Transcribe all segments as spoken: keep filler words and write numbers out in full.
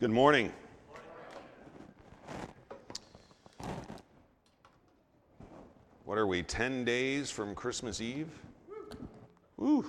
Good morning. What are we, ten days from Christmas Eve? Woo.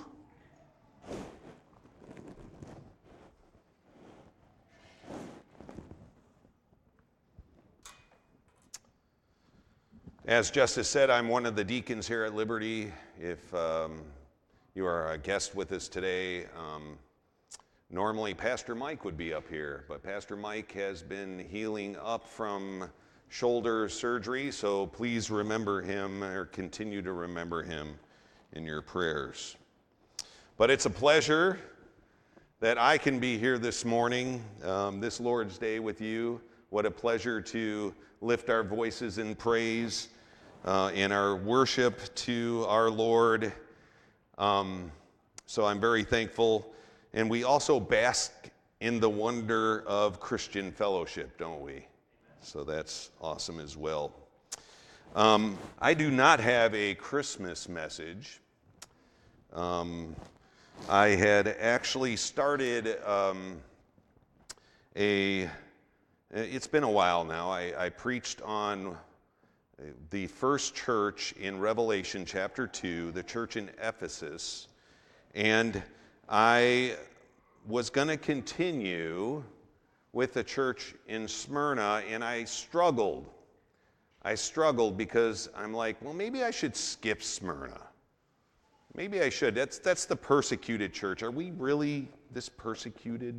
As Justice said, I'm one of the deacons here at Liberty. If um, you are a guest with us today, um, normally Pastor Mike would be up here, but Pastor Mike has been healing up from shoulder surgery, so please remember him or continue to remember him in your prayers. But it's a pleasure that I can be here this morning, um, this Lord's Day with you. What a pleasure to lift our voices in praise uh, in our worship to our Lord. Um, so I'm very thankful. And we also bask in the wonder of Christian fellowship, don't we? So that's awesome as well. Um, I do not have a Christmas message. Um, I had actually started um, a, it's been a while now, I, I preached on the first church in Revelation chapter two, the church in Ephesus, and I was going to continue with the church in Smyrna, and I struggled. I struggled because I'm like, well, maybe I should skip Smyrna. Maybe I should. That's, that's the persecuted church. Are we really this persecuted?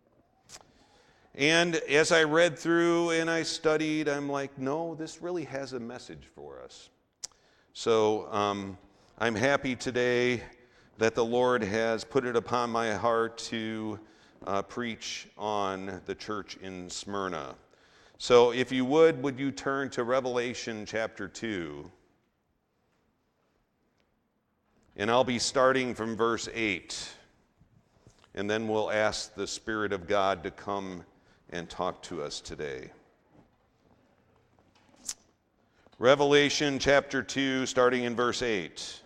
And as I read through and I studied, I'm like, no, this really has a message for us. So um, I'm happy today that the Lord has put it upon my heart to uh, preach on the church in Smyrna. So if you would, would you turn to Revelation chapter two? And I'll be starting from verse eight. And then we'll ask the Spirit of God to come and talk to us today. Revelation chapter two, starting in verse eight.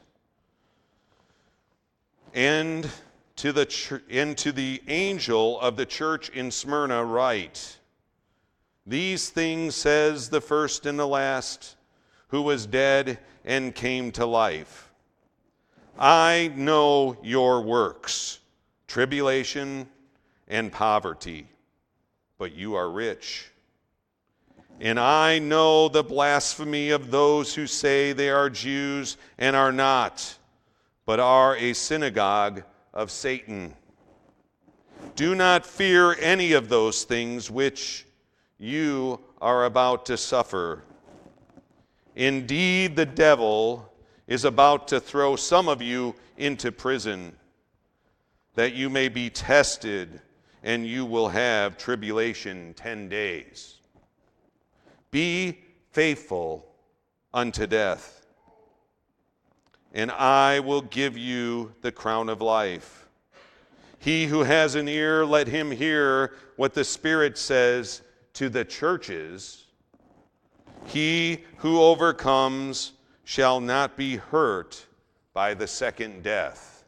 And to the ch- and to the angel of the church in Smyrna write, these things says the first and the last, who was dead and came to life. I know your works, tribulation and poverty, but you are rich. And I know the blasphemy of those who say they are Jews and are not, but are a synagogue of Satan. Do not fear any of those things which you are about to suffer. Indeed, the devil is about to throw some of you into prison, that you may be tested, and you will have tribulation ten days. Be faithful unto death, and I will give you the crown of life. He who has an ear, let him hear what the Spirit says to the churches. He who overcomes shall not be hurt by the second death.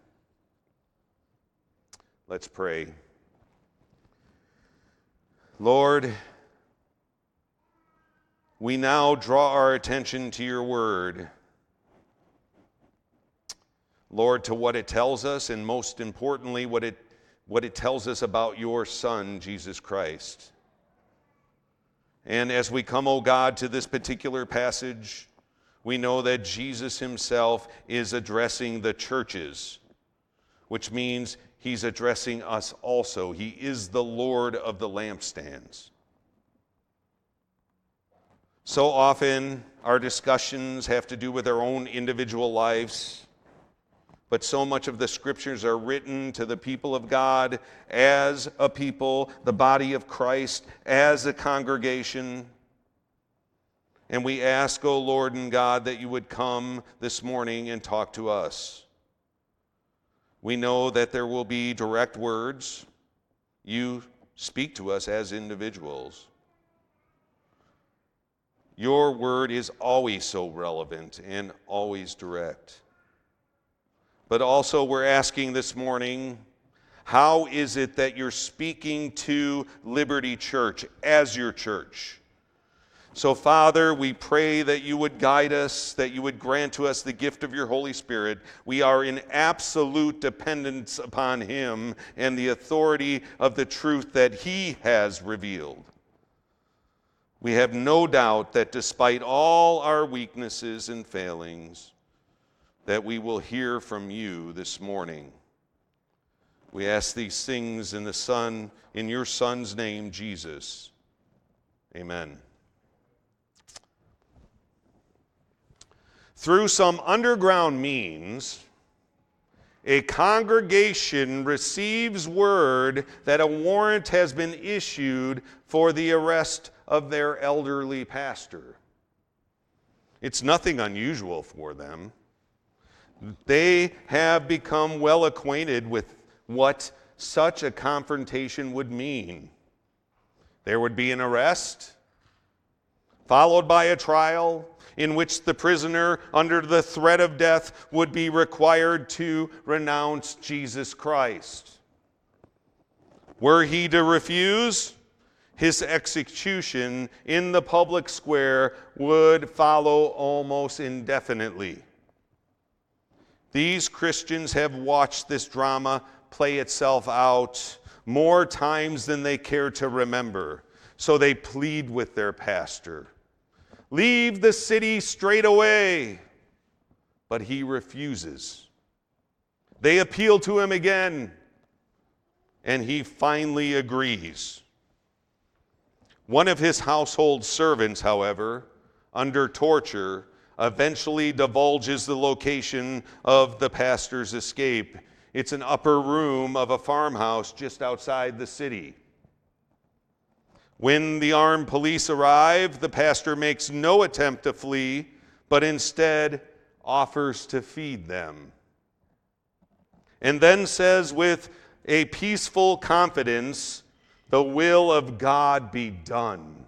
Let's pray. Lord, we now draw our attention to your word. Lord, to what it tells us, and most importantly, what it, what it tells us about your Son, Jesus Christ. And as we come, O God, to this particular passage, we know that Jesus himself is addressing the churches, which means he's addressing us also. He is the Lord of the lampstands. So often, our discussions have to do with our own individual lives, but so much of the scriptures are written to the people of God as a people, the body of Christ, as a congregation. And we ask, O Lord and God, that you would come this morning and talk to us. We know that there will be direct words. You speak to us as individuals. Your word is always so relevant and always direct. But also we're asking this morning, How is it that you're speaking to Liberty Church as your church? So, Father, we pray that you would guide us, that you would grant to us the gift of your Holy Spirit. We are in absolute dependence upon him and the authority of the truth that he has revealed. We have no doubt that despite all our weaknesses and failings, that we will hear from you this morning. We ask these things in the Son, in your Son's name, Jesus. Amen. Through some underground means, a congregation receives word that a warrant has been issued for the arrest of their elderly pastor. It's nothing unusual for them. They have become well acquainted with what such a confrontation would mean. There would be an arrest, followed by a trial, in which the prisoner, under the threat of death, would be required to renounce Jesus Christ. Were he to refuse, his execution in the public square would follow almost indefinitely. These Christians have watched this drama play itself out more times than they care to remember, so they plead with their pastor. Leave the city straight away. But he refuses. They appeal to him again, and he finally agrees. One of his household servants, however, under torture, eventually divulges the location of the pastor's escape. It's an upper room of a farmhouse just outside the city. When the armed police arrive, the pastor makes no attempt to flee, but instead offers to feed them. And then says with a peaceful confidence, "The will of God be done."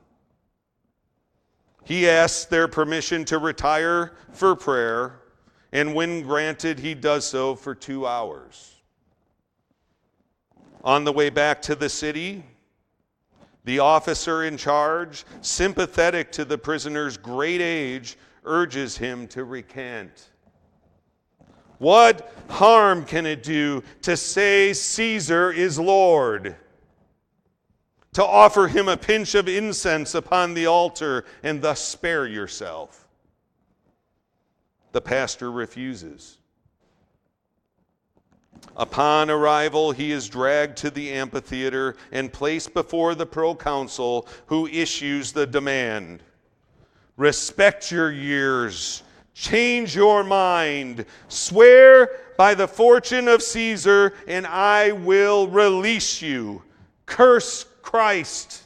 He asks their permission to retire for prayer, and when granted, he does so for two hours. On the way back to the city, the officer in charge, sympathetic to the prisoner's great age, urges him to recant. What harm can it do to say Caesar is Lord? To offer him a pinch of incense upon the altar and thus spare yourself? The pastor refuses. Upon arrival, he is dragged to the amphitheater and placed before the proconsul, who issues the demand. Respect your years. Change your mind. Swear by the fortune of Caesar, and I will release you. Curse Christ.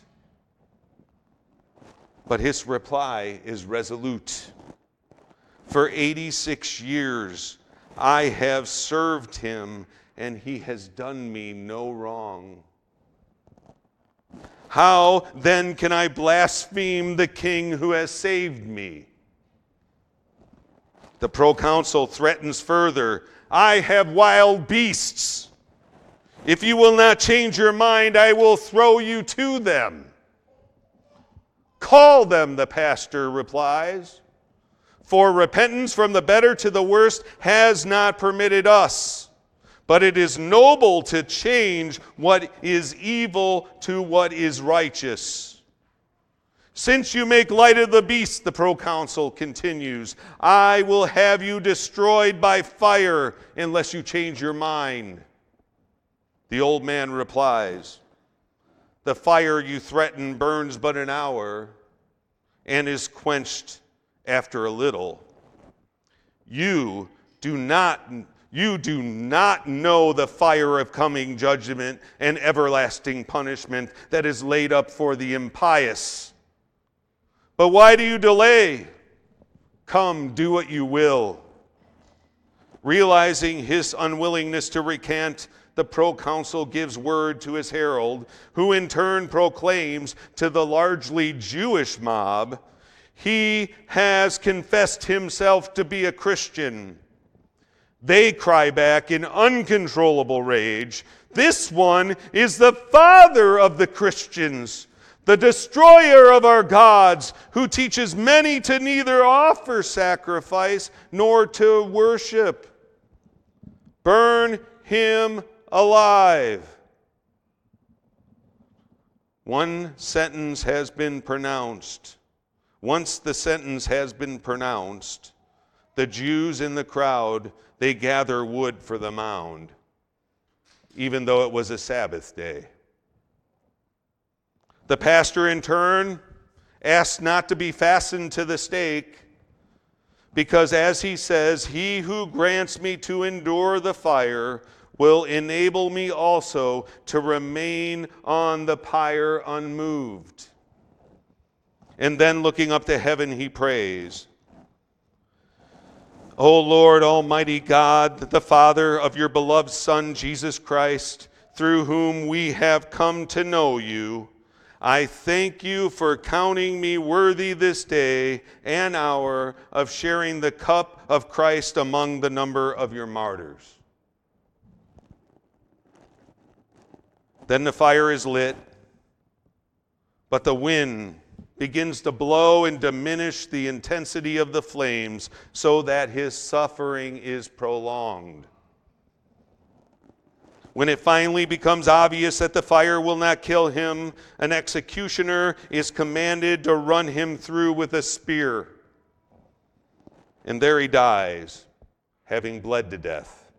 But his reply is resolute. For eighty-six years I have served him, and he has done me no wrong. How then can I blaspheme the king who has saved me? The proconsul threatens further. I have wild beasts. If you will not change your mind, I will throw you to them. Call them, the pastor replies. For repentance from the better to the worse has not permitted us. But it is noble to change what is evil to what is righteous. Since you make light of the beast, the proconsul continues, I will have you destroyed by fire unless you change your mind. The old man replies, the fire you threaten burns but an hour and is quenched after a little. You do not You do not know the fire of coming judgment and everlasting punishment that is laid up for the impious. But why do you delay? Come, do what you will. Realizing his unwillingness to recant, the proconsul gives word to his herald, who in turn proclaims to the largely Jewish mob, he has confessed himself to be a Christian. They cry back in uncontrollable rage, This one is the father of the Christians, the destroyer of our gods, who teaches many to neither offer sacrifice nor to worship. Burn him alive. One sentence has been pronounced. Once the sentence has been pronounced, the Jews in the crowd, they gather wood for the mound, even though it was a Sabbath day. The pastor, in turn, asked not to be fastened to the stake, because as he says, he who grants me to endure the fire will enable me also to remain on the pyre unmoved. And then looking up to heaven, he prays, O Lord, Almighty God, the Father of your beloved Son, Jesus Christ, through whom we have come to know you, I thank you for counting me worthy this day and hour of sharing the cup of Christ among the number of your martyrs. Then the fire is lit, but the wind begins to blow and diminish the intensity of the flames so that his suffering is prolonged. When it finally becomes obvious that the fire will not kill him, an executioner is commanded to run him through with a spear. And there he dies, having bled to death.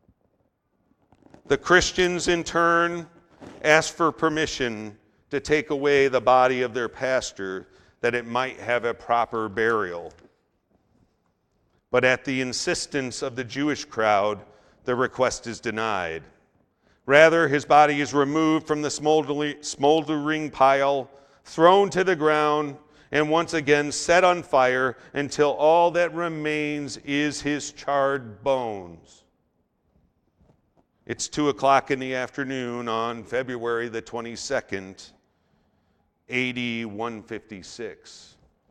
The Christians, in turn, ask for permission to take away the body of their pastor, that it might have a proper burial. But at the insistence of the Jewish crowd, the request is denied. Rather, his body is removed from the smoldering pile, thrown to the ground, and once again set on fire until all that remains is his charred bones. It's two o'clock in the afternoon on February the twenty-second, A D one fifty-six.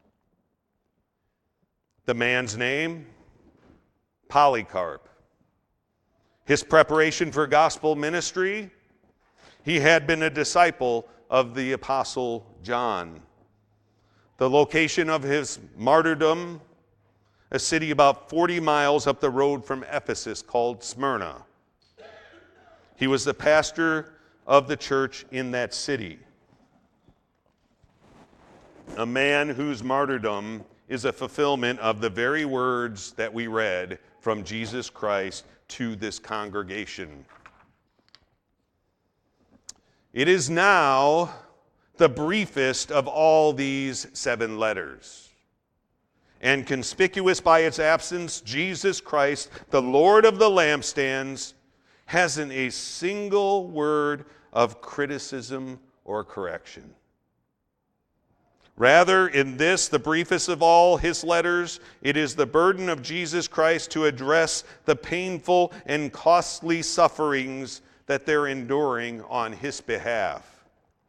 The man's name? Polycarp. His preparation for gospel ministry? He had been a disciple of the Apostle John. The location of his martyrdom? A city about forty miles up the road from Ephesus called Smyrna. He was the pastor of the church in that city. A man whose martyrdom is a fulfillment of the very words that we read from Jesus Christ to this congregation. It is now the briefest of all these seven letters. And conspicuous by its absence, Jesus Christ, the Lord of the lampstands, hasn't a single word of criticism or correction. Rather, in this, the briefest of all his letters, it is the burden of Jesus Christ to address the painful and costly sufferings that they're enduring on his behalf.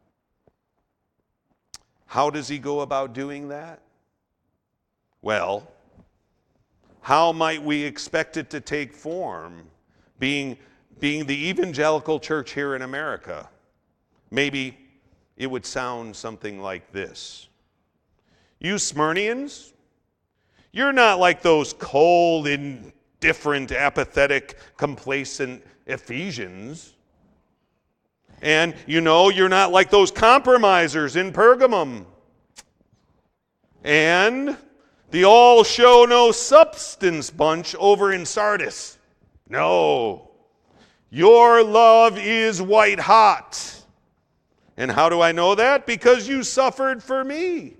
How does he go about doing that? Well, how might we expect it to take form, being Being the evangelical church here in America? Maybe it would sound something like this. You Smyrnians, you're not like those cold, indifferent, apathetic, complacent Ephesians. And you know, you're not like those compromisers in Pergamum. And the all show no substance bunch over in Sardis. No. Your love is white hot. And how do I know that? Because you suffered for me.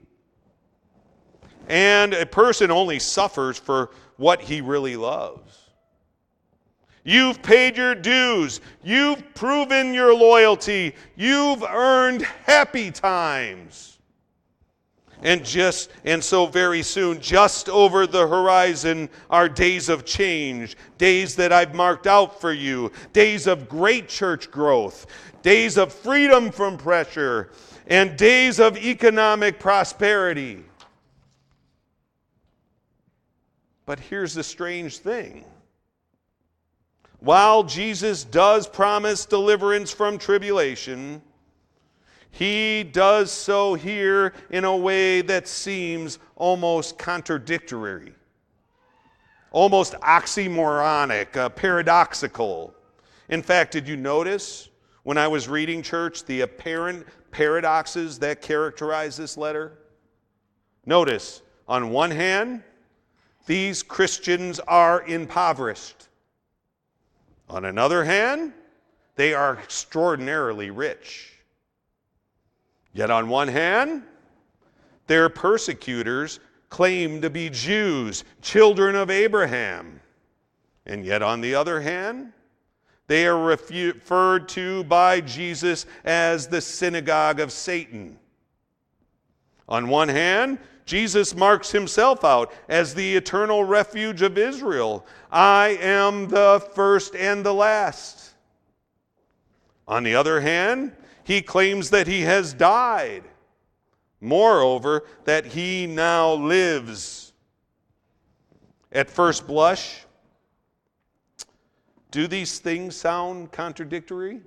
And a person only suffers for what he really loves. You've paid your dues. You've proven your loyalty. You've earned happy times. And just and so very soon, just over the horizon are days of change, days that I've marked out for you, days of great church growth, days of freedom from pressure, and days of economic prosperity. But here's the strange thing. while Jesus does promise deliverance from tribulation, he does so here in a way that seems almost contradictory, almost oxymoronic, uh, paradoxical. In fact, did you notice when I was reading, church, the apparent paradoxes that characterize this letter? Notice, on one hand, these Christians are impoverished. On another hand, they are extraordinarily rich. Yet on one hand, their persecutors claim to be Jews, children of Abraham. And yet on the other hand, they are referred to by Jesus as the synagogue of Satan. On one hand, Jesus marks himself out as the eternal refuge of Israel. I am the first and the last. On the other hand, he claims that he has died. Moreover, that he now lives. At first blush, do these things sound contradictory?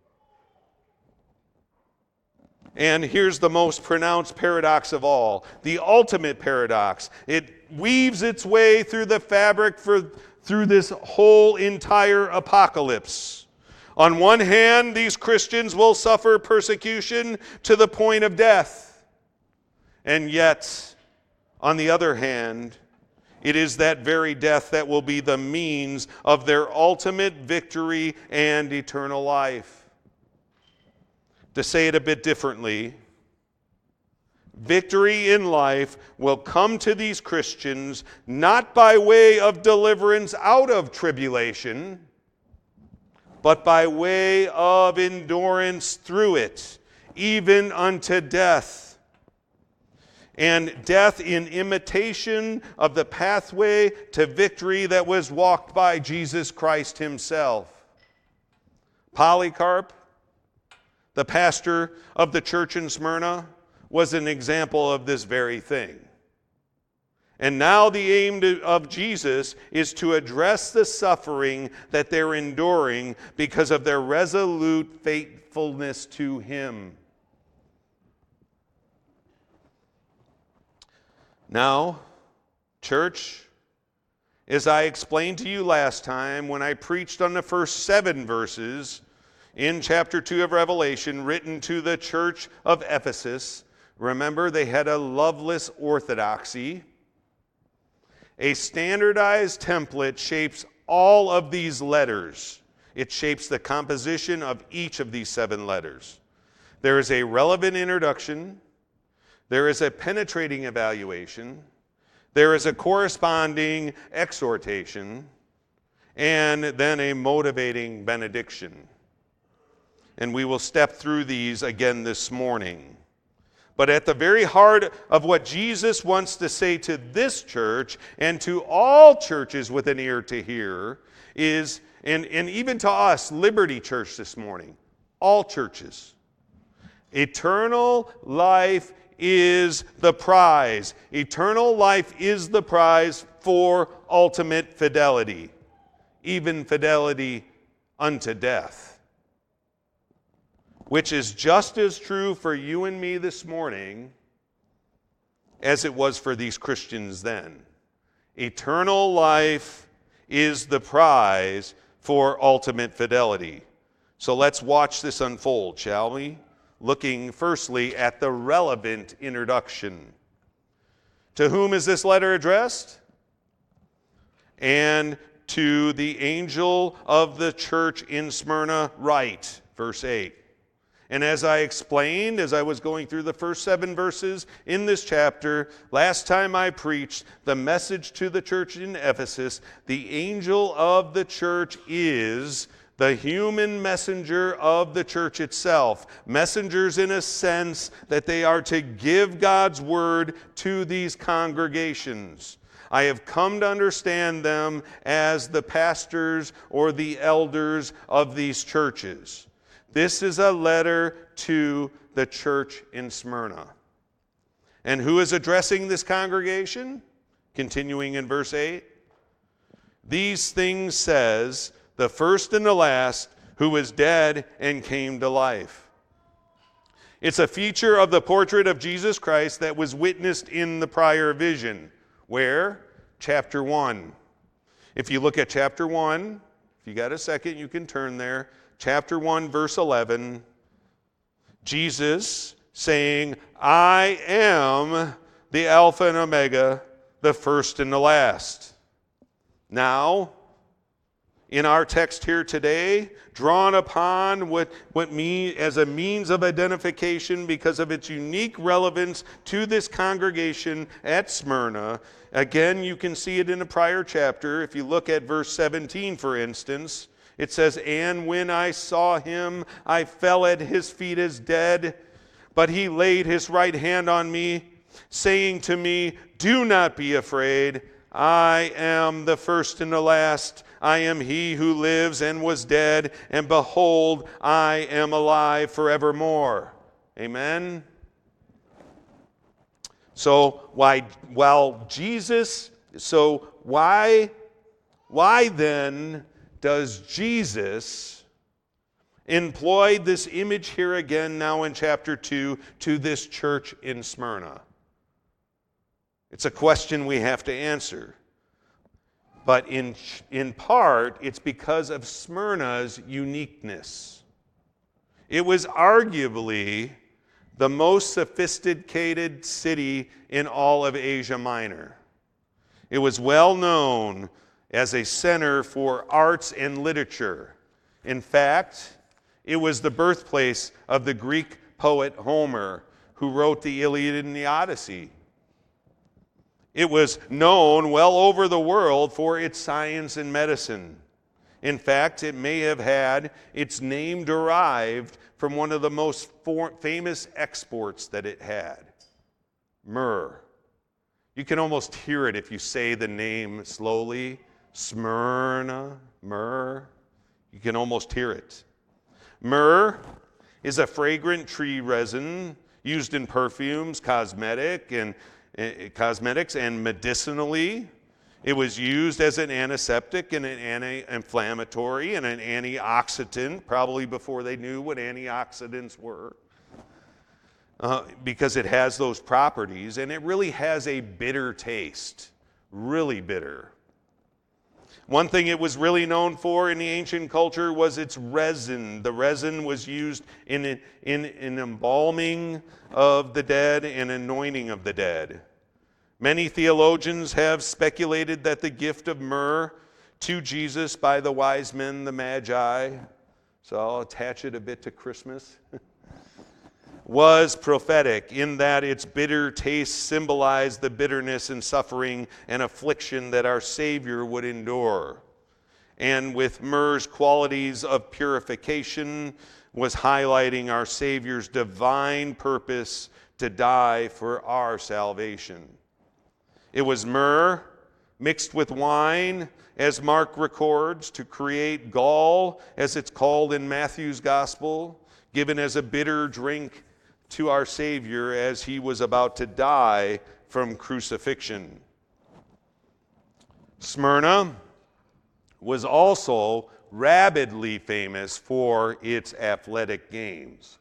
And here's the most pronounced paradox of all, the ultimate paradox. It weaves its way through the fabric for, through this whole entire apocalypse. On one hand, these Christians will suffer persecution to the point of death. And yet, on the other hand, it is that very death that will be the means of their ultimate victory and eternal life. To say it a bit differently, victory in life will come to these Christians not by way of deliverance out of tribulation, but by way of endurance through it, even unto death. And death in imitation of the pathway to victory that was walked by Jesus Christ himself. Polycarp, the pastor of the church in Smyrna, was an example of this very thing. And now the aim to, of Jesus is to address the suffering that they're enduring because of their resolute faithfulness to him. Now, church, as I explained to you last time when I preached on the first seven verses in chapter two of Revelation written to the church of Ephesus, remember they had a loveless orthodoxy. A standardized template shapes all of these letters. It shapes the composition of each of these seven letters. There is a relevant introduction. There is a penetrating evaluation. There is a corresponding exhortation. And then a motivating benediction. And we will step through these again this morning. But at the very heart of what Jesus wants to say to this church and to all churches with an ear to hear is, and, and even to us, Liberty Church this morning, all churches, eternal life is the prize. Eternal life is the prize for ultimate fidelity, even fidelity unto death. Which is just as true for you and me this morning as it was for these Christians then. Eternal life is the prize for ultimate fidelity. So let's watch this unfold, shall we? Looking firstly at the relevant introduction. To whom is this letter addressed? And to the angel of the church in Smyrna write, verse eight. And as I explained, as I was going through the first seven verses in this chapter, last time I preached the message to the church in Ephesus, the angel of the church is the human messenger of the church itself. Messengers in a sense that they are to give God's word to these congregations. I have come to understand them as the pastors or the elders of these churches. This is a letter to the church in Smyrna. And who is addressing this congregation? Continuing in verse eight. These things says the first and the last, who was dead and came to life. It's a feature of the portrait of Jesus Christ that was witnessed in the prior vision. Where? Chapter one. If you look at chapter one, if you got a second, you can turn there. Chapter one, verse eleven. Jesus saying, I am the Alpha and Omega, the first and the last. Now, in our text here today, drawn upon what, what me as a means of identification because of its unique relevance to this congregation at Smyrna. Again, you can see it in a prior chapter. If you look at verse seventeen, for instance, it says, and when I saw him, I fell at his feet as dead, but he laid his right hand on me, saying to me, do not be afraid. I am the first and the last. I am he who lives and was dead, and behold, I am alive forevermore. Amen? So, why, while Jesus, so why, why then does Jesus employ this image here again now in chapter two to this church in Smyrna? It's a question we have to answer. But in, in part, it's because of Smyrna's uniqueness. It was arguably the most sophisticated city in all of Asia Minor. It was well known as a center for arts and literature. In fact, it was the birthplace of the Greek poet Homer, who wrote the Iliad and the Odyssey. It was known well over the world for its science and medicine. In fact, it may have had its name derived from one of the most for- famous exports that it had, myrrh. You can almost hear it if you say the name slowly. Smyrna, myrrh. You can almost hear it. Myrrh is a fragrant tree resin used in perfumes, cosmetic, and cosmetics and medicinally. It was used as an antiseptic and an anti-inflammatory and an antioxidant, probably before they knew what antioxidants were, uh, because it has those properties, and it really has a bitter taste, really bitter. One thing it was really known for in the ancient culture was its resin. The resin was used in, in, in embalming of the dead and anointing of the dead. Many theologians have speculated that the gift of myrrh to Jesus by the wise men, the Magi, so I'll attach it a bit to Christmas, was prophetic in that its bitter taste symbolized the bitterness and suffering and affliction that our Savior would endure. And with myrrh's qualities of purification was highlighting our Savior's divine purpose to die for our salvation. It was myrrh mixed with wine, as Mark records, to create gall, as it's called in Matthew's gospel, given as a bitter drink to our Savior as he was about to die from crucifixion. Smyrna was also rabidly famous for its athletic games.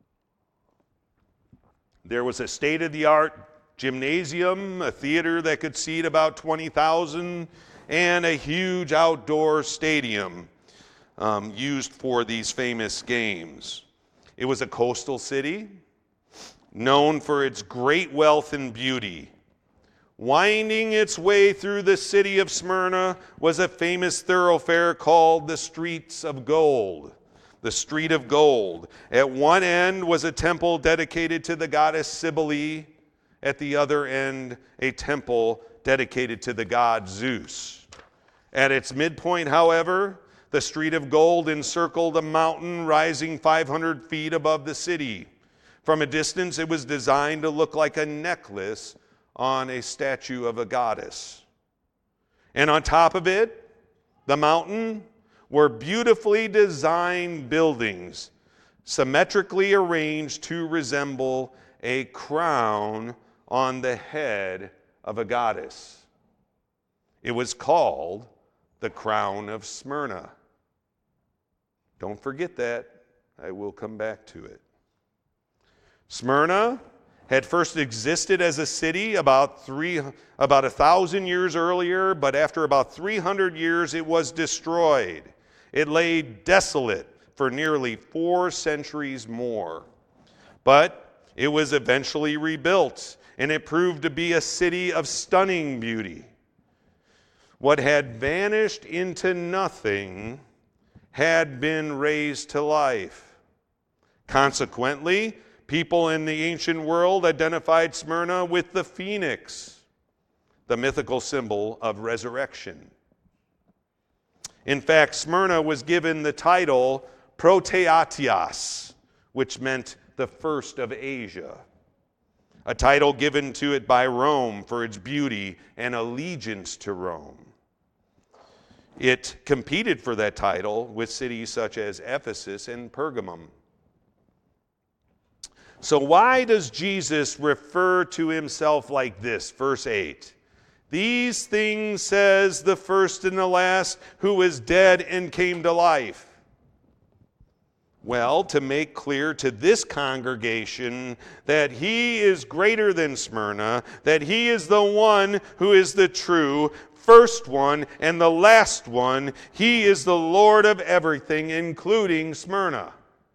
There was a state-of-the-art gymnasium, a theater that could seat about twenty thousand, and a huge outdoor stadium um, used for these famous games. It was a coastal city, known for its great wealth and beauty. Winding its way through the city of Smyrna was a famous thoroughfare called the Streets of Gold. The Street of Gold. At one end was a temple dedicated to the goddess Cybele. At the other end, a temple dedicated to the god Zeus. At its midpoint, however, the Street of Gold encircled a mountain rising five hundred feet above the city. From a distance, it was designed to look like a necklace on a statue of a goddess. And on top of it, the mountain, were beautifully designed buildings, symmetrically arranged to resemble a crown on the head of a goddess. It was called the Crown of Smyrna. Don't forget that. I will come back to it. Smyrna had first existed as a city about three, about a thousand years earlier, but after about three hundred years it was destroyed. It lay desolate for nearly four centuries more. But it was eventually rebuilt, and it proved to be a city of stunning beauty. What had vanished into nothing had been raised to life. Consequently, people in the ancient world identified Smyrna with the phoenix, the mythical symbol of resurrection. In fact, Smyrna was given the title Proteatias, which meant the first of Asia, a title given to it by Rome for its beauty and allegiance to Rome. It competed for that title with cities such as Ephesus and Pergamum. So why does Jesus refer to himself like this? Verse eight. These things says the first and the last, who is dead and came to life. Well, to make clear to this congregation that he is greater than Smyrna, that he is the one who is the true first one and the last one. He is the Lord of everything, including Smyrna.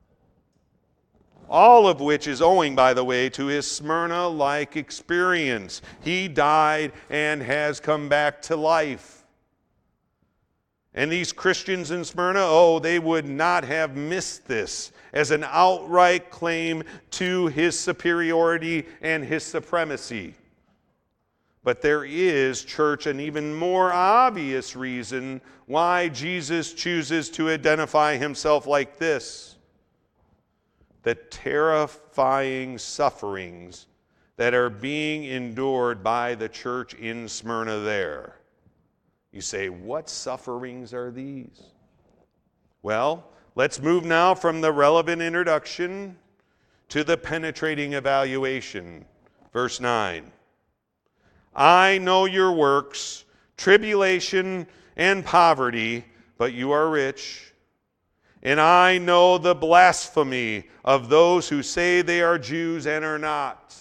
All of which is owing, by the way, to his Smyrna-like experience. He died and has come back to life. And these Christians in Smyrna, oh, they would not have missed this as an outright claim to his superiority and his supremacy. But there is, church, an even more obvious reason why Jesus chooses to identify himself like this. The terrifying sufferings that are being endured by the church in Smyrna there. You say, what sufferings are these? Well, let's move now from the relevant introduction to the penetrating evaluation. Verse nine. I know your works, tribulation and poverty, but you are rich. And I know the blasphemy of those who say they are Jews and are not.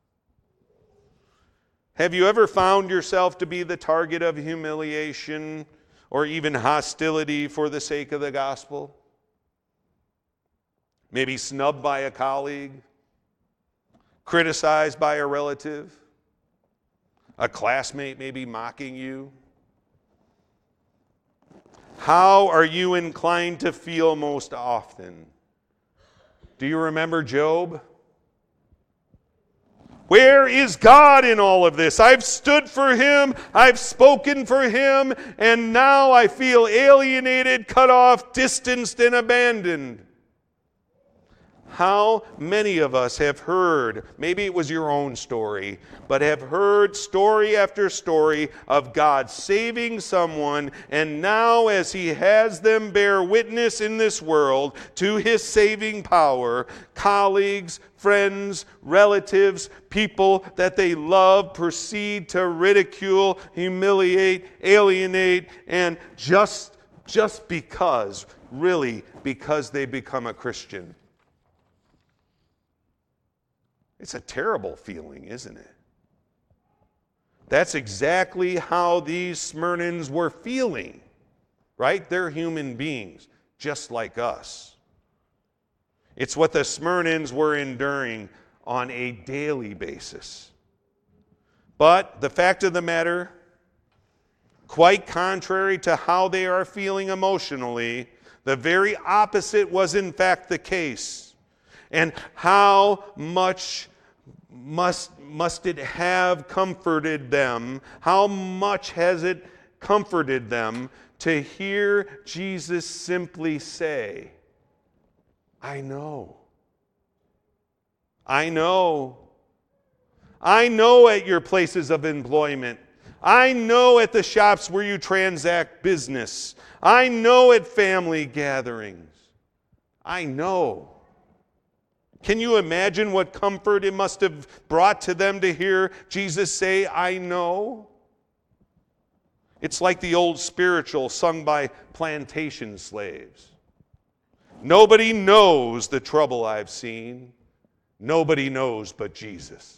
Have you ever found yourself to be the target of humiliation or even hostility for the sake of the gospel? Maybe snubbed by a colleague, criticized by a relative, a classmate maybe mocking you. How are you inclined to feel most often? Do you remember Job? Where is God in all of this? I've stood for him, I've spoken for him, and now I feel alienated, cut off, distanced, and abandoned. How many of us have heard, maybe it was your own story, but have heard story after story of God saving someone, and now as he has them bear witness in this world to his saving power, colleagues, friends, relatives, people that they love proceed to ridicule, humiliate, alienate, and just, just because, really because they become a Christian. It's a terrible feeling, isn't it? That's exactly how these Smyrnans were feeling, right? They're human beings, just like us. It's what the Smyrnans were enduring on a daily basis. But the fact of the matter, quite contrary to how they are feeling emotionally, the very opposite was in fact the case. And how much must, must it have comforted them? How much has it comforted them to hear Jesus simply say, I know. I know. I know at your places of employment. I know at the shops where you transact business. I know at family gatherings. I know. Can you imagine what comfort it must have brought to them to hear Jesus say, I know? It's like the old spiritual sung by plantation slaves. Nobody knows the trouble I've seen. Nobody knows but Jesus.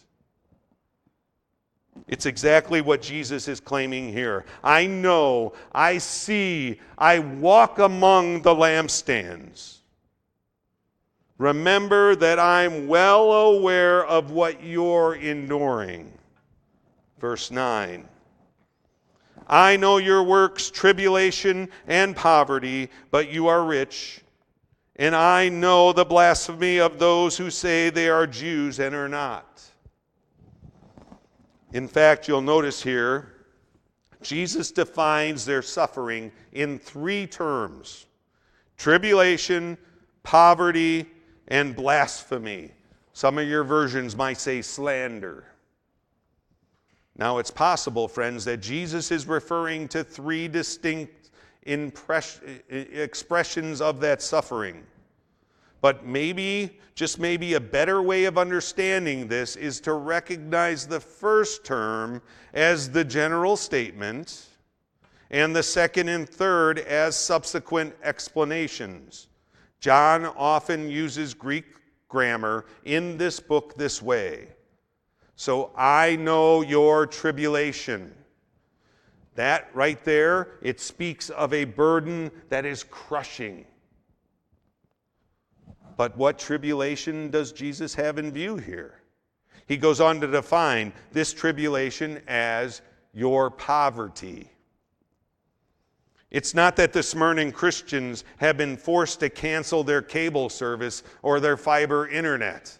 It's exactly what Jesus is claiming here. I know, I see, I walk among the lampstands. Remember that I'm well aware of what you're enduring. Verse nine. I know your works, tribulation and poverty, but you are rich. And I know the blasphemy of those who say they are Jews and are not. In fact, you'll notice here, Jesus defines their suffering in three terms: tribulation, poverty, and blasphemy. Some of your versions might say slander. Now, it's possible, friends, that Jesus is referring to three distinct impress- expressions of that suffering. But maybe, just maybe, a better way of understanding this is to recognize the first term as the general statement, and the second and third as subsequent explanations. John often uses Greek grammar in this book this way. So I know your tribulation. That right there, it speaks of a burden that is crushing. But what tribulation does Jesus have in view here? He goes on to define this tribulation as your poverty. It's not that the Smyrna Christians have been forced to cancel their cable service or their fiber internet.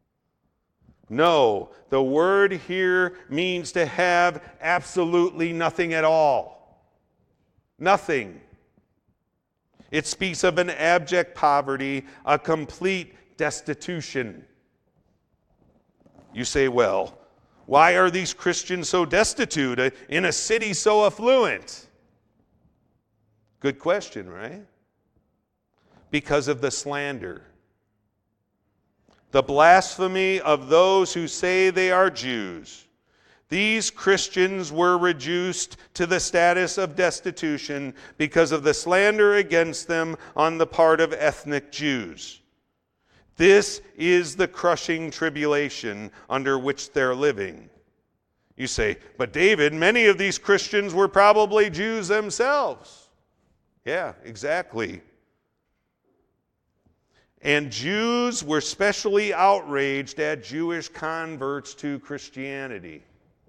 No, the word here means to have absolutely nothing at all. Nothing. It speaks of an abject poverty, a complete destitution. You say, well, why are these Christians so destitute in a city so affluent? Good question, right? Because of the slander. The blasphemy of those who say they are Jews. These Christians were reduced to the status of destitution because of the slander against them on the part of ethnic Jews. This is the crushing tribulation under which they're living. You say, but David, many of these Christians were probably Jews themselves. Yeah, exactly. And Jews were specially outraged at Jewish converts to Christianity.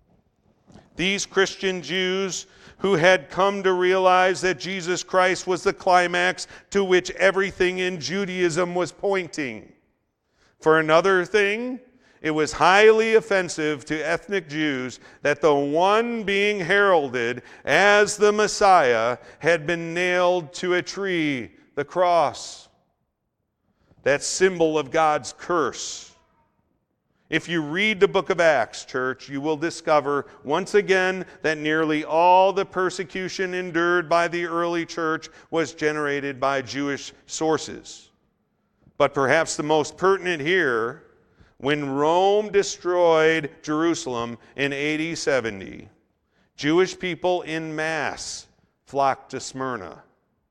These Christian Jews who had come to realize that Jesus Christ was the climax to which everything in Judaism was pointing. For another thing, it was highly offensive to ethnic Jews that the one being heralded as the Messiah had been nailed to a tree, the cross. That symbol of God's curse. If you read the book of Acts, church, you will discover once again that nearly all the persecution endured by the early church was generated by Jewish sources. But perhaps the most pertinent here, when Rome destroyed Jerusalem in A D seventy, Jewish people in mass flocked to Smyrna.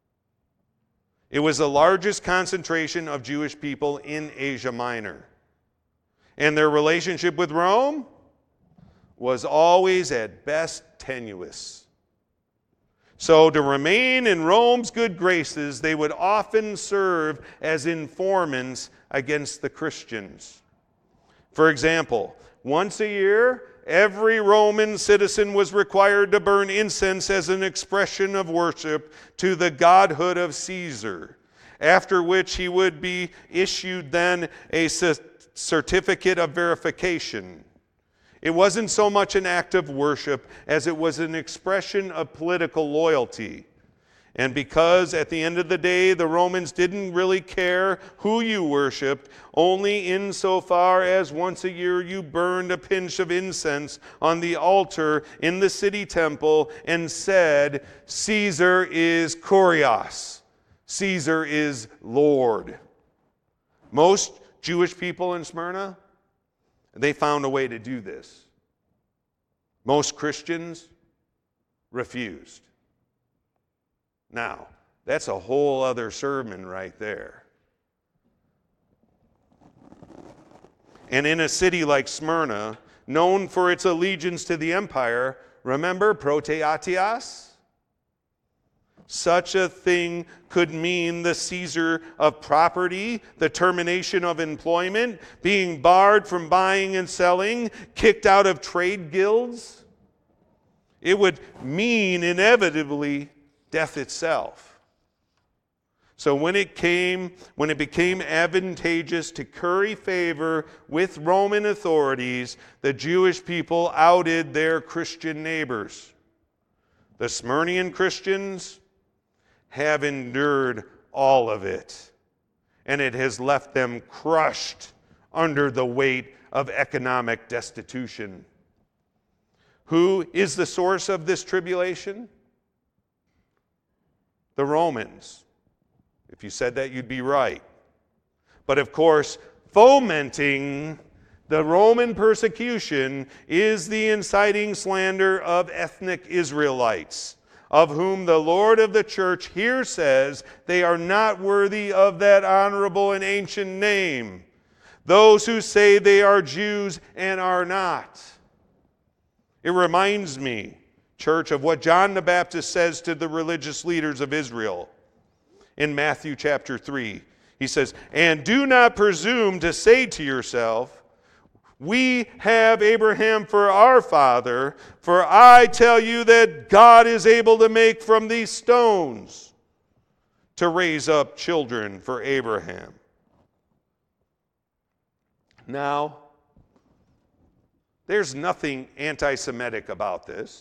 It was the largest concentration of Jewish people in Asia Minor. And their relationship with Rome was always at best tenuous. So to remain in Rome's good graces, they would often serve as informants against the Christians. For example, once a year, every Roman citizen was required to burn incense as an expression of worship to the godhood of Caesar, after which he would be issued then a certificate of verification. It wasn't so much an act of worship as it was an expression of political loyalty. And because at the end of the day, the Romans didn't really care who you worshiped, only insofar as once a year you burned a pinch of incense on the altar in the city temple and said, Caesar is Kurios. Caesar is Lord. Most Jewish people in Smyrna, they found a way to do this. Most Christians refused. Now, that's a whole other sermon right there. And in a city like Smyrna, known for its allegiance to the empire, remember proteatias? Such a thing could mean the seizure of property, the termination of employment, being barred from buying and selling, kicked out of trade guilds. It would mean inevitably death itself. So when it came, when it became advantageous to curry favor with Roman authorities, the Jewish people outed their Christian neighbors. The Smyrnian Christians have endured all of it, and it has left them crushed under the weight of economic destitution. Who is the source of this tribulation? The Romans. If you said that, you'd be right. But of course, fomenting the Roman persecution is the inciting slander of ethnic Israelites, of whom the Lord of the church here says they are not worthy of that honorable and ancient name. Those who say they are Jews and are not. It reminds me, church, of what John the Baptist says to the religious leaders of Israel in Matthew chapter three. He says, "And do not presume to say to yourself, 'We have Abraham for our father,' for I tell you that God is able to make from these stones to raise up children for Abraham." Now, there's nothing anti-Semitic about this.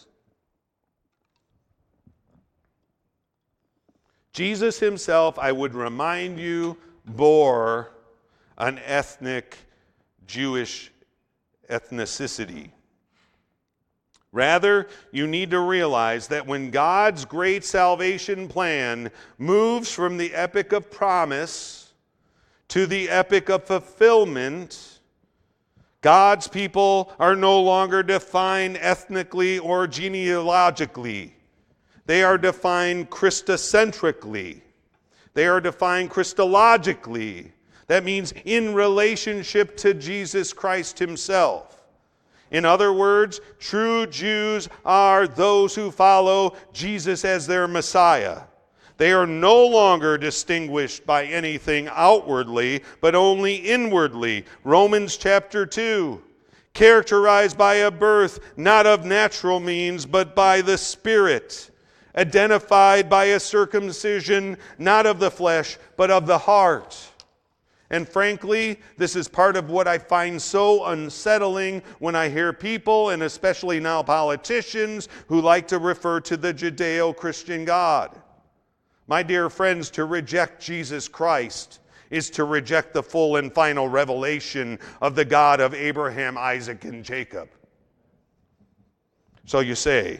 Jesus himself, I would remind you, bore an ethnic Jewish ethnicity. Rather, you need to realize that when God's great salvation plan moves from the epic of promise to the epic of fulfillment, God's people are no longer defined ethnically or genealogically. They are defined Christocentrically. They are defined Christologically. That means in relationship to Jesus Christ himself. In other words, true Jews are those who follow Jesus as their Messiah. They are no longer distinguished by anything outwardly, but only inwardly. Romans chapter two. Characterized by a birth not of natural means, but by the Spirit. Identified by a circumcision not of the flesh, but of the heart. And frankly, this is part of what I find so unsettling when I hear people, and especially now politicians, who like to refer to the Judeo-Christian God. My dear friends, to reject Jesus Christ is to reject the full and final revelation of the God of Abraham, Isaac, and Jacob. So you say,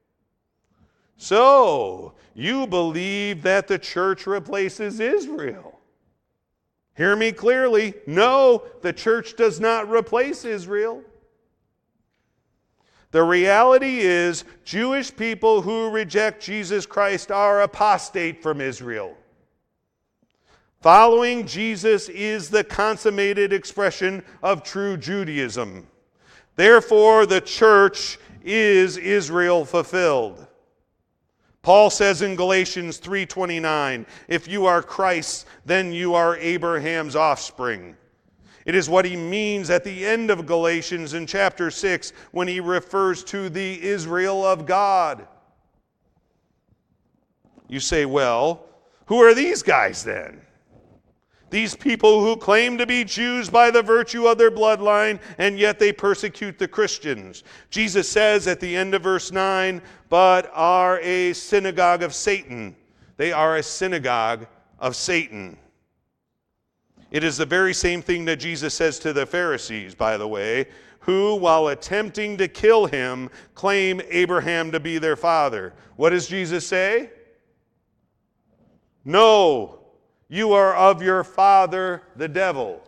so you believe that the church replaces Israel? Hear me clearly. No, the church does not replace Israel. The reality is, Jewish people who reject Jesus Christ are apostate from Israel. Following Jesus is the consummated expression of true Judaism. Therefore, the church is Israel fulfilled. Paul says in Galatians three twenty-nine, "If you are Christ's, then you are Abraham's offspring." It is what he means at the end of Galatians in chapter six when he refers to the Israel of God. You say, well, who are these guys then? These people who claim to be Jews by the virtue of their bloodline, and yet they persecute the Christians. Jesus says at the end of verse nine, "But are a synagogue of Satan." They are a synagogue of Satan. It is the very same thing that Jesus says to the Pharisees, by the way, who, while attempting to kill him, claim Abraham to be their father. What does Jesus say? "No, you are of your father, the devil."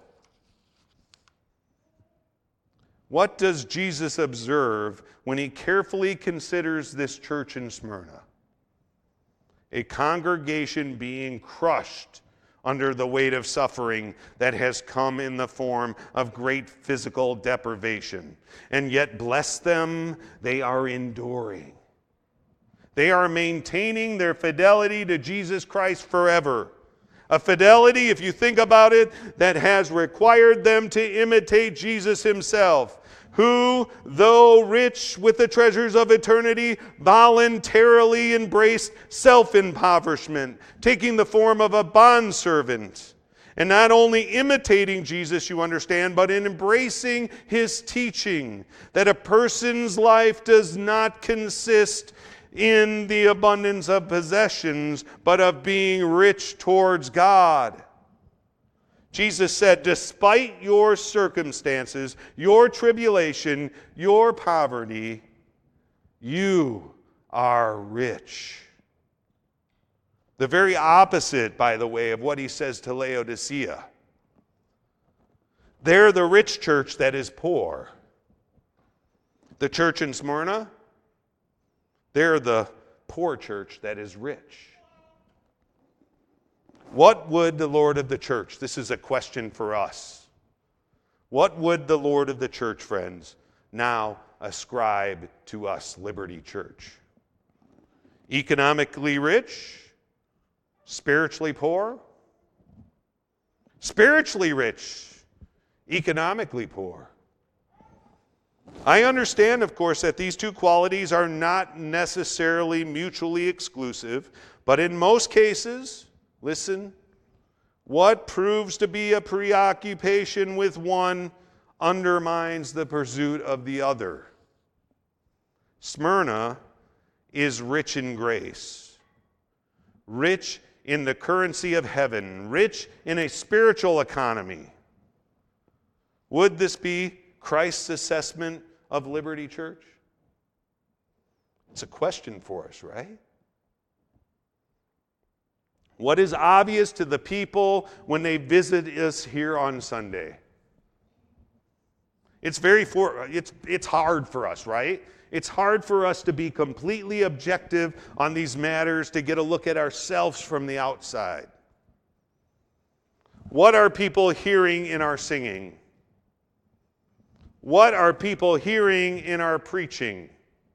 What does Jesus observe when he carefully considers this church in Smyrna? A congregation being crushed under the weight of suffering that has come in the form of great physical deprivation. And yet, bless them, they are enduring. They are maintaining their fidelity to Jesus Christ forever. A fidelity, if you think about it, that has required them to imitate Jesus himself, who, though rich with the treasures of eternity, voluntarily embraced self-impoverishment, taking the form of a bondservant. And not only imitating Jesus, you understand, but in embracing his teaching, that a person's life does not consist in the abundance of possessions, but of being rich towards God. Jesus said, despite your circumstances, your tribulation, your poverty, you are rich. The very opposite, by the way, of what he says to Laodicea. They're the rich church that is poor. The church in Smyrna, they're the poor church that is rich. What would the Lord of the church, this is a question for us, what would the Lord of the church, friends, now ascribe to us, Liberty Church? Economically rich? Spiritually poor? Spiritually rich? Economically poor? I understand, of course, that these two qualities are not necessarily mutually exclusive, but in most cases, listen, what proves to be a preoccupation with one undermines the pursuit of the other. Smyrna is rich in grace, rich in the currency of heaven, rich in a spiritual economy. Would this be Christ's assessment of Liberty Church? It's a question for us, right? What is obvious to the people when they visit us here on Sunday? It's very for it's it's hard for us, right? It's hard for us to be completely objective on these matters, to get a look at ourselves from the outside. What are people hearing in our singing? What are people hearing in our preaching?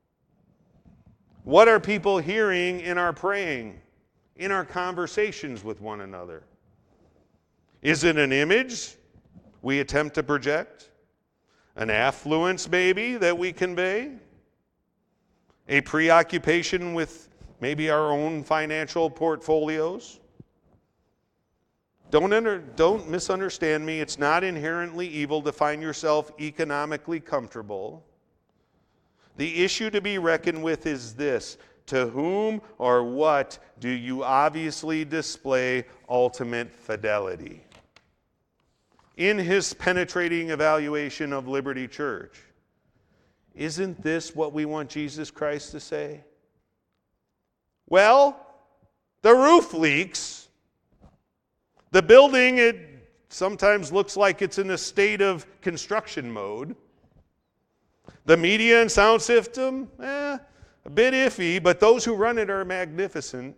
What are people hearing in our praying, in our conversations with one another? Is it an image we attempt to project? An affluence, maybe, that we convey? A preoccupation with maybe our own financial portfolios? Don't, under, don't misunderstand me. It's not inherently evil to find yourself economically comfortable. The issue to be reckoned with is this: to whom or what do you obviously display ultimate fidelity? In his penetrating evaluation of Liberty Church, isn't this what we want Jesus Christ to say? Well, the roof leaks. The building, it sometimes looks like it's in a state of construction mode. The media and sound system, eh, a bit iffy, but those who run it are magnificent.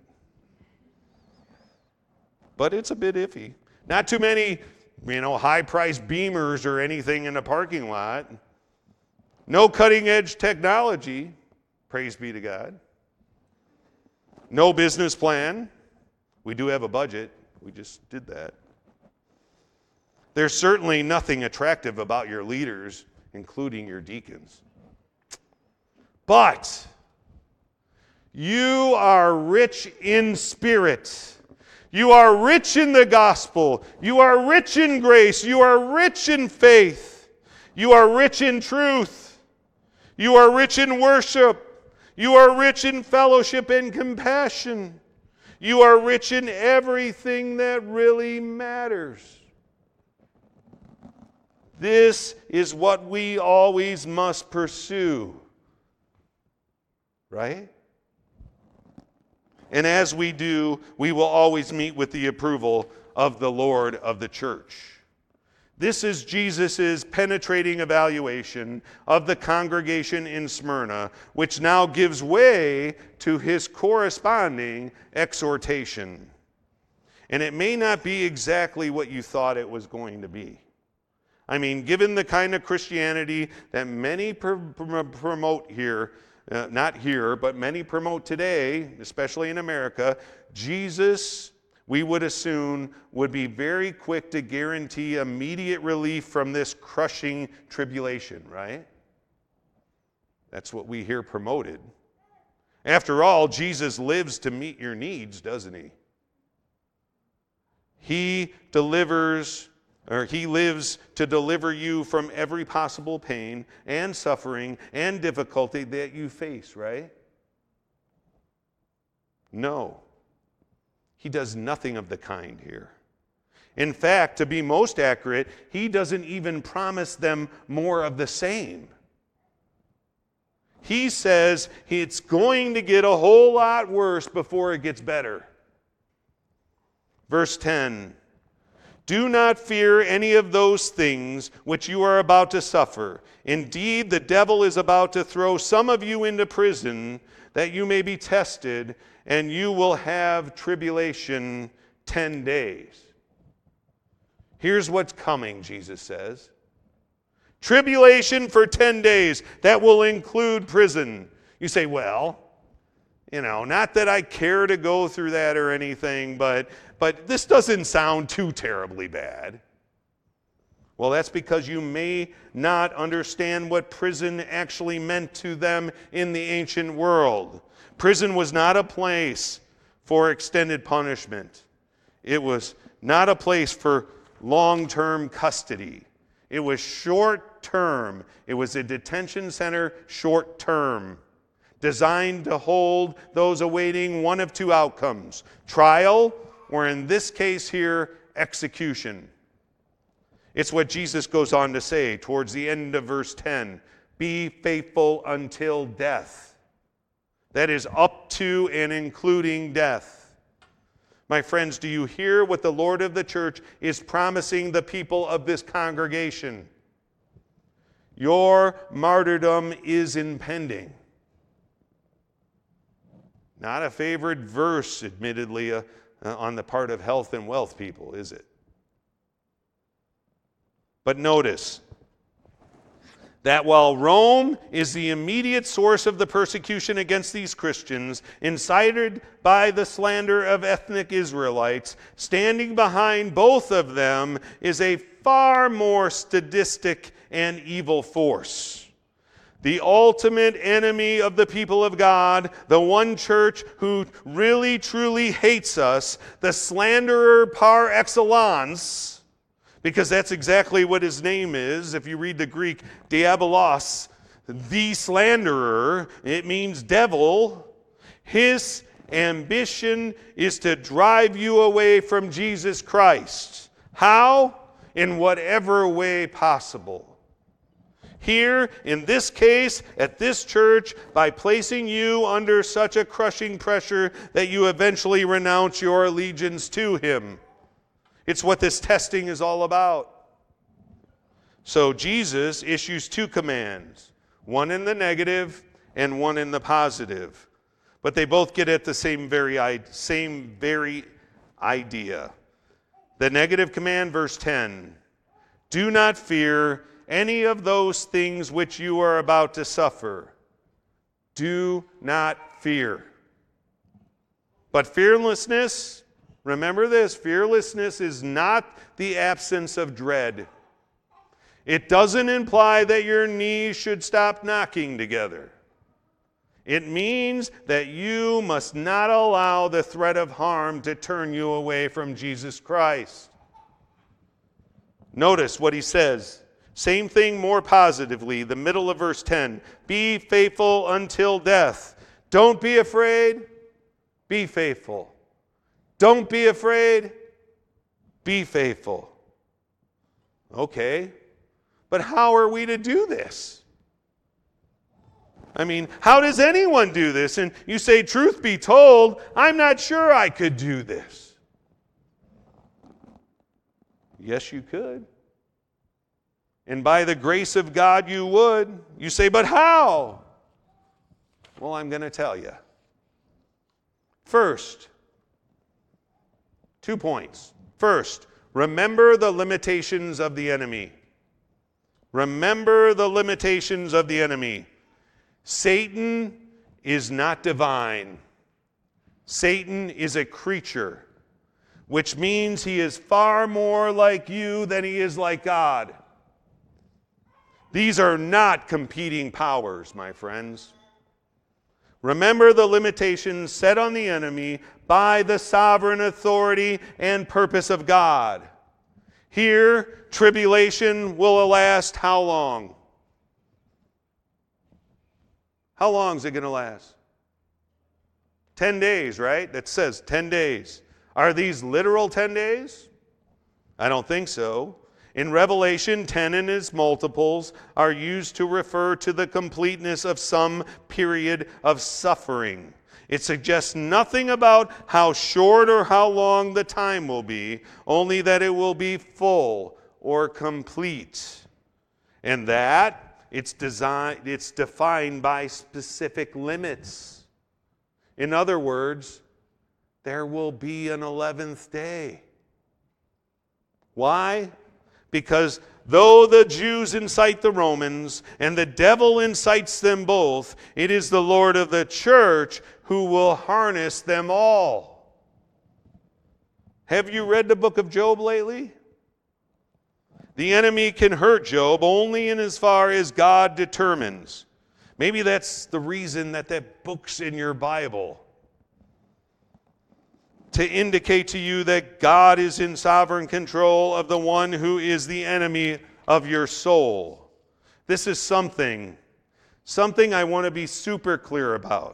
But it's a bit iffy. Not too many, you know, high-priced beamers or anything in the parking lot. No cutting-edge technology, praise be to God. No business plan. We do have a budget. We just did that. There's certainly nothing attractive about your leaders, including your deacons. But you are rich in spirit. You are rich in the gospel. You are rich in grace. You are rich in faith. You are rich in truth. You are rich in worship. You are rich in fellowship and compassion. You are rich in everything that really matters. This is what we always must pursue. Right? And as we do, we will always meet with the approval of the Lord of the church. This is Jesus' penetrating evaluation of the congregation in Smyrna, which now gives way to his corresponding exhortation. And it may not be exactly what you thought it was going to be. I mean, given the kind of Christianity that many pr- pr- promote here, uh, not here, but many promote today, especially in America, Jesus, we would assume, would be very quick to guarantee immediate relief from this crushing tribulation, right? That's what we hear promoted. After all, Jesus lives to meet your needs, doesn't he? He delivers, or he lives to deliver you from every possible pain and suffering and difficulty that you face, right? No. He does nothing of the kind here. In fact, to be most accurate, he doesn't even promise them more of the same. He says it's going to get a whole lot worse before it gets better. Verse ten, do not fear any of those things which you are about to suffer. Indeed, the devil is about to throw some of you into prison that you may be tested, and you will have tribulation ten days. Here's what's coming, Jesus says. Tribulation for ten days. That will include prison. You say, well, you know, not that I care to go through that or anything, but, but this doesn't sound too terribly bad. Well, that's because you may not understand what prison actually meant to them in the ancient world. Prison was not a place for extended punishment. It was not a place for long-term custody. It was short-term. It was a detention center, short-term, designed to hold those awaiting one of two outcomes: trial, or in this case here, execution. It's what Jesus goes on to say towards the end of verse ten. Be faithful until death. That is up to and including death. My friends, do you hear what the Lord of the church is promising the people of this congregation? Your martyrdom is impending. Not a favorite verse, admittedly, uh, uh, on the part of health and wealth people, is it? But notice that while Rome is the immediate source of the persecution against these Christians, incited by the slander of ethnic Israelites, standing behind both of them is a far more sadistic and evil force. The ultimate enemy of the people of God, the one church who really truly hates us, the slanderer par excellence, because that's exactly what his name is. If you read the Greek, diabolos, the slanderer, it means devil. His ambition is to drive you away from Jesus Christ. How? In whatever way possible. Here, in this case, at this church, by placing you under such a crushing pressure that you eventually renounce your allegiance to him. It's what this testing is all about. So Jesus issues two commands, one in the negative and one in the positive. But they both get at the same very, same very idea. The negative command, verse ten, do not fear any of those things which you are about to suffer. Do not fear. But fearlessness, remember this, fearlessness is not the absence of dread. It doesn't imply that your knees should stop knocking together. It means that you must not allow the threat of harm to turn you away from Jesus Christ. Notice what he says. Same thing more positively, the middle of verse ten. Be faithful until death. Don't be afraid. Be faithful. Don't be afraid. Be faithful. Okay, but how are we to do this? I mean, how does anyone do this? And you say, truth be told, I'm not sure I could do this. Yes, you could. And by the grace of God, you would. You say, but how? Well, I'm going to tell you. First, Two points. First, remember the limitations of the enemy. Remember the limitations of the enemy. Satan is not divine. Satan is a creature, which means he is far more like you than he is like God. These are not competing powers, my friends. Remember the limitations set on the enemy by the sovereign authority and purpose of God. Here, tribulation will last how long? How long is it going to last? Ten days, right? That says ten days. Are these literal ten days? I don't think so. In Revelation, ten and its multiples are used to refer to the completeness of some period of suffering. It suggests nothing about how short or how long the time will be, only that it will be full or complete. And that it's designed, it's defined by specific limits. In other words, there will be an eleventh day. Why? Because though the Jews incite the Romans and the devil incites them both, it is the Lord of the church who will harness them all. Have you read the book of Job lately? The enemy can hurt Job only in as far as God determines. Maybe that's the reason that that book's in your Bible. To indicate to you that God is in sovereign control of the one who is the enemy of your soul. This is something, something I want to be super clear about.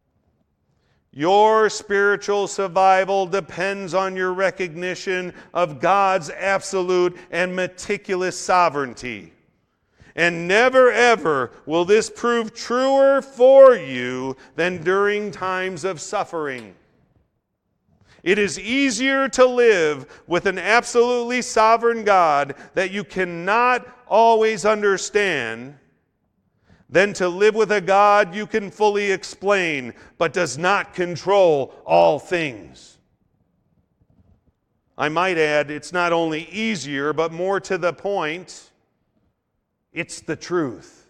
Your spiritual survival depends on your recognition of God's absolute and meticulous sovereignty. And never ever will this prove truer for you than during times of suffering. It is easier to live with an absolutely sovereign God that you cannot always understand than to live with a God you can fully explain but does not control all things. I might add, it's not only easier but more to the point, it's the truth.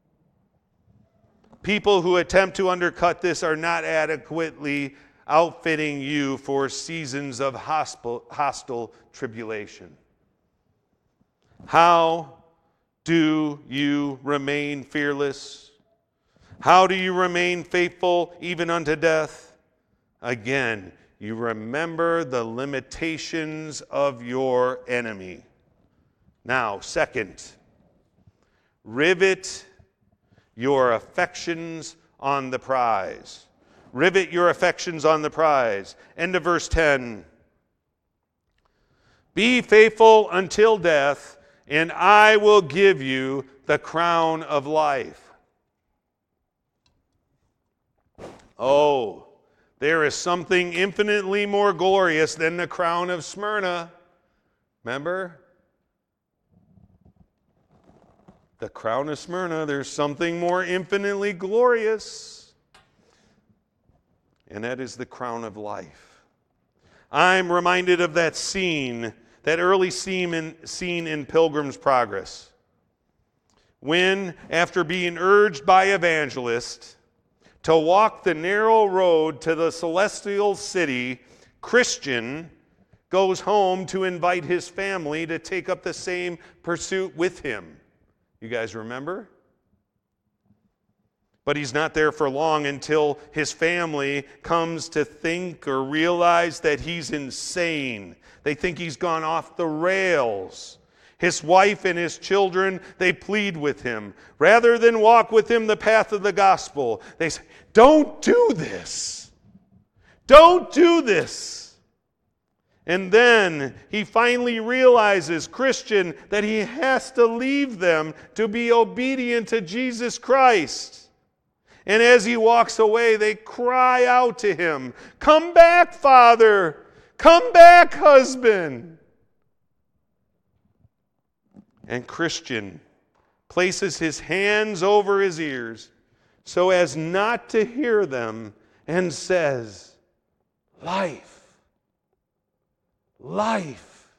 People who attempt to undercut this are not adequately outfitting you for seasons of hostile, hostile tribulation. How do you remain fearless? How do you remain faithful even unto death? Again, you remember the limitations of your enemy. Now, second, rivet your affections on the prize. Rivet your affections on the prize. End of verse ten. Be faithful until death, and I will give you the crown of life. Oh, there is something infinitely more glorious than the crown of Smyrna. Remember? The crown of Smyrna, there's something more infinitely glorious. And that is the crown of life. I'm reminded of that scene, that early scene in, scene in Pilgrim's Progress, when, after being urged by evangelists to walk the narrow road to the celestial city, Christian goes home to invite his family to take up the same pursuit with him. You guys remember? But he's not there for long until his family comes to think or realize that he's insane. They think he's gone off the rails. His wife and his children, they plead with him. Rather than walk with him the path of the gospel, they say, don't do this. Don't do this. And then he finally realizes, Christian, that he has to leave them to be obedient to Jesus Christ. And as he walks away, they cry out to him, come back, Father! Come back, husband! And Christian places his hands over his ears so as not to hear them and says, life, life.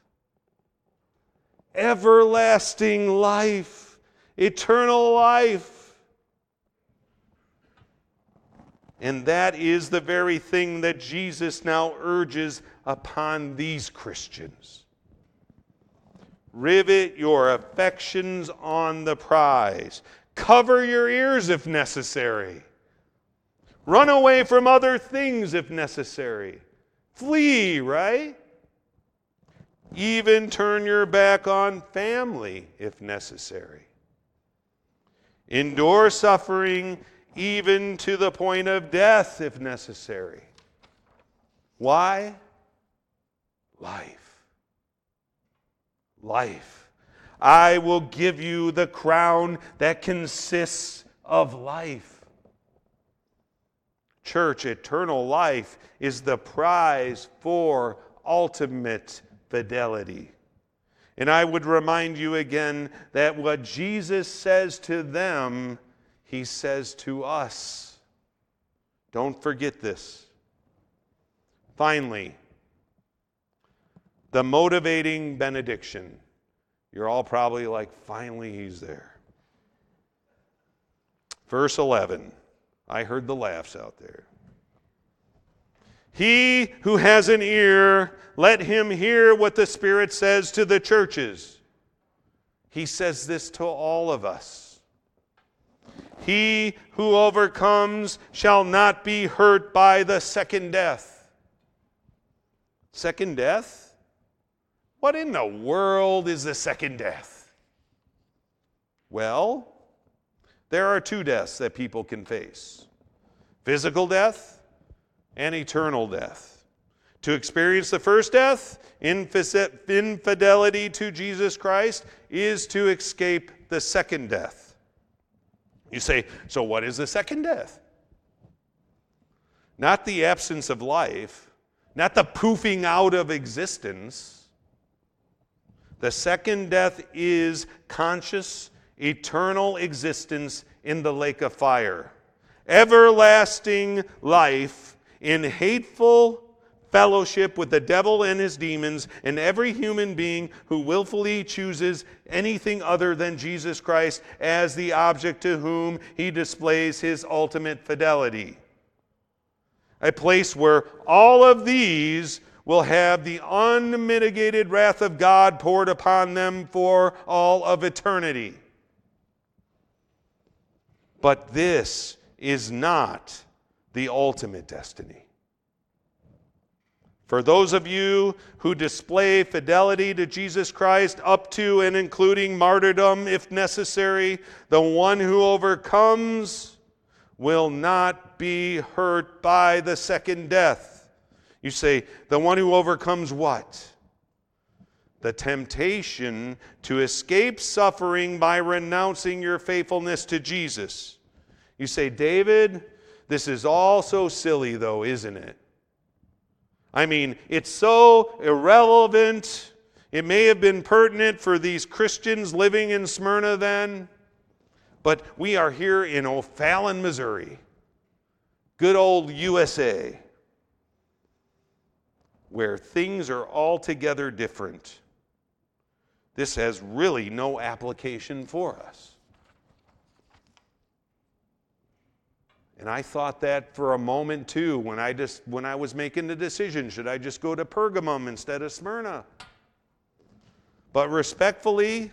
Everlasting life. Eternal life. And that is the very thing that Jesus now urges upon these Christians. Rivet your affections on the prize. Cover your ears if necessary. Run away from other things if necessary. Flee, right? Even turn your back on family if necessary. Endure suffering even to the point of death if necessary. Why? Life. Life. I will give you the crown that consists of life. Church, eternal life is the prize for ultimate fidelity. And I would remind you again that what Jesus says to them, he says to us. Don't forget this. Finally, the motivating benediction. You're all probably like, finally he's there. Verse eleven. I heard the laughs out there. He who has an ear, let him hear what the Spirit says to the churches. He says this to all of us. He who overcomes shall not be hurt by the second death. Second death? What in the world is the second death? Well, there are two deaths that people can face. Physical death and eternal death. To experience the first death, infidelity to Jesus Christ, is to escape the second death. You say, so what is the second death? Not the absence of life, not the poofing out of existence. The second death is conscious, eternal existence in the lake of fire. Everlasting life in hateful fellowship with the devil and his demons and every human being who willfully chooses anything other than Jesus Christ as the object to whom he displays his ultimate fidelity. A place where all of these will have the unmitigated wrath of God poured upon them for all of eternity. But this is not the ultimate destiny. For those of you who display fidelity to Jesus Christ up to and including martyrdom if necessary, the one who overcomes will not be hurt by the second death. You say, the one who overcomes what? The temptation to escape suffering by renouncing your faithfulness to Jesus. You say, David, this is all so silly though, isn't it? I mean, it's so irrelevant. It may have been pertinent for these Christians living in Smyrna then, but we are here in O'Fallon, Missouri, good old U S A, where things are altogether different. This has really no application for us. And I thought that for a moment too, when I just when I was making the decision, should I just go to Pergamum instead of Smyrna? But respectfully,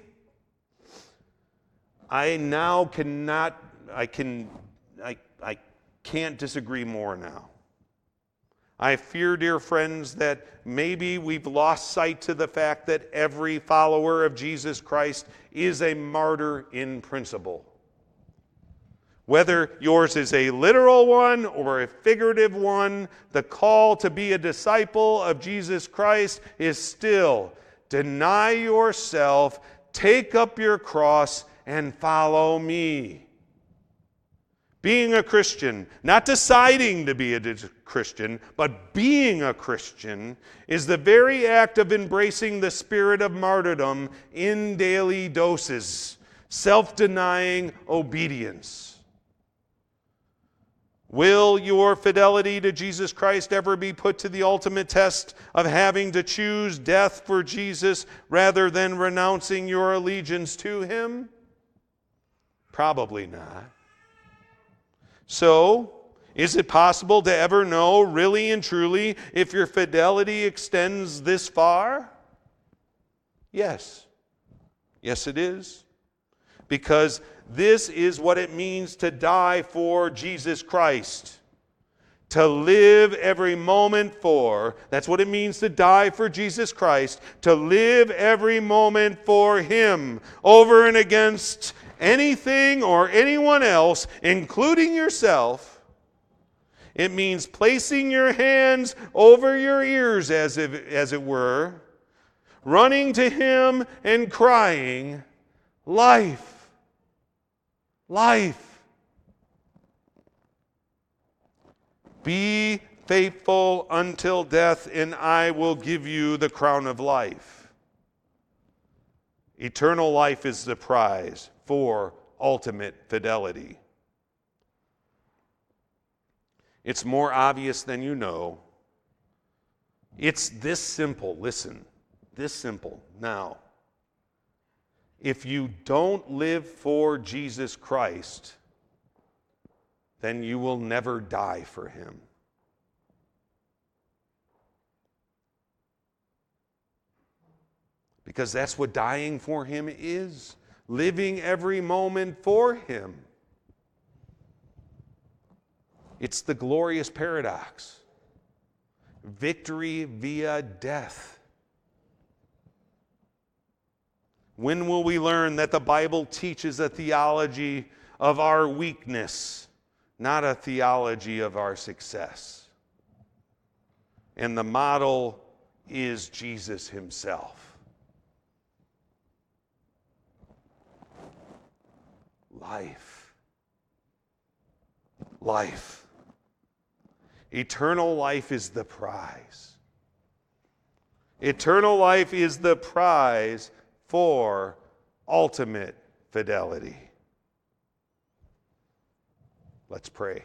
I now cannot I can I I can't disagree more now. I fear, dear friends, that maybe we've lost sight to the fact that every follower of Jesus Christ is a martyr in principle. Whether yours is a literal one or a figurative one, the call to be a disciple of Jesus Christ is still deny yourself, take up your cross, and follow me. Being a Christian, not deciding to be a Christian, but being a Christian is the very act of embracing the spirit of martyrdom in daily doses, self-denying obedience. Will your fidelity to Jesus Christ ever be put to the ultimate test of having to choose death for Jesus rather than renouncing your allegiance to him? Probably not. So, is it possible to ever know really and truly if your fidelity extends this far? Yes. Yes, it is. Because this is what it means to die for Jesus Christ. To live every moment for. That's what it means to die for Jesus Christ. To live every moment for him. Over and against anything or anyone else, including yourself. It means placing your hands over your ears, as if, as it were, running to him and crying, life, life. Be faithful until death, and I will give you the crown of life. Eternal life is the prize for ultimate fidelity. It's more obvious than you know. It's this simple. Listen, this simple. Now, if you don't live for Jesus Christ, then you will never die for him. Because that's what dying for him is. Living every moment for him. It's the glorious paradox. Victory via death. When will we learn that the Bible teaches a theology of our weakness, not a theology of our success? And the model is Jesus himself. Life. Life. Eternal life is the prize. Eternal life is the prize for ultimate fidelity. Let's pray.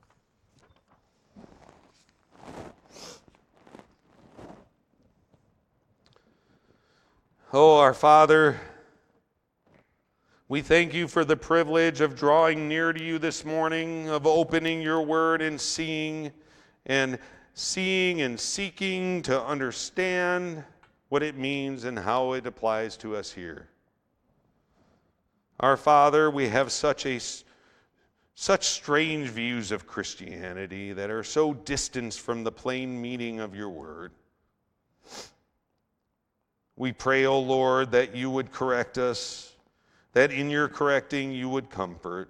Oh, our Father, we thank you for the privilege of drawing near to you this morning, of opening your word and seeing and seeing and seeking to understand what it means and how it applies to us here. Our Father, we have such a such strange views of Christianity that are so distant from the plain meaning of your word. We pray, O Lord, that you would correct us, that in your correcting you would comfort.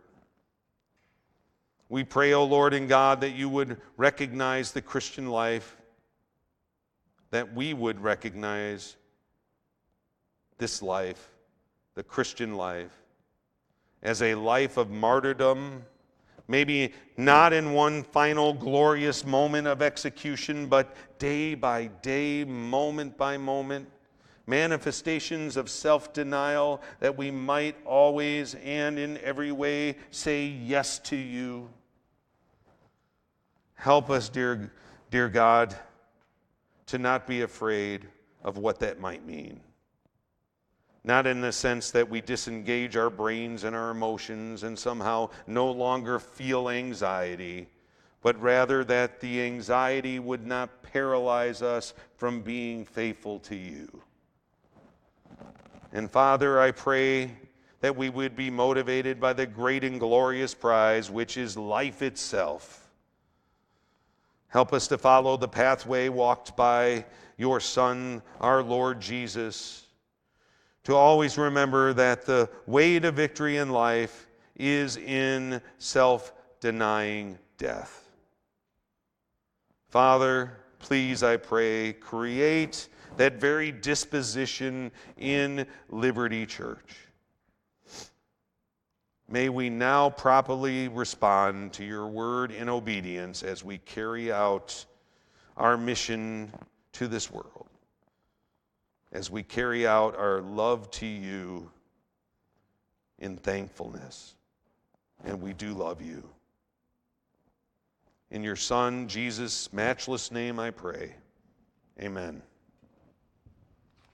We pray, O Lord and God, that you would recognize the Christian life, that we would recognize this life, the Christian life, as a life of martyrdom, maybe not in one final glorious moment of execution, but day by day, moment by moment, manifestations of self-denial that we might always and in every way say yes to you. Help us, dear, dear God, to not be afraid of what that might mean. Not in the sense that we disengage our brains and our emotions and somehow no longer feel anxiety, but rather that the anxiety would not paralyze us from being faithful to you. And Father, I pray that we would be motivated by the great and glorious prize, which is life itself. Help us to follow the pathway walked by your Son, our Lord Jesus, to always remember that the way to victory in life is in self-denying death. Father, please, I pray, create that very disposition in Liberty Church. May we now properly respond to your word in obedience as we carry out our mission to this world, as we carry out our love to you in thankfulness. And we do love you. In your Son, Jesus' matchless name, I pray. Amen.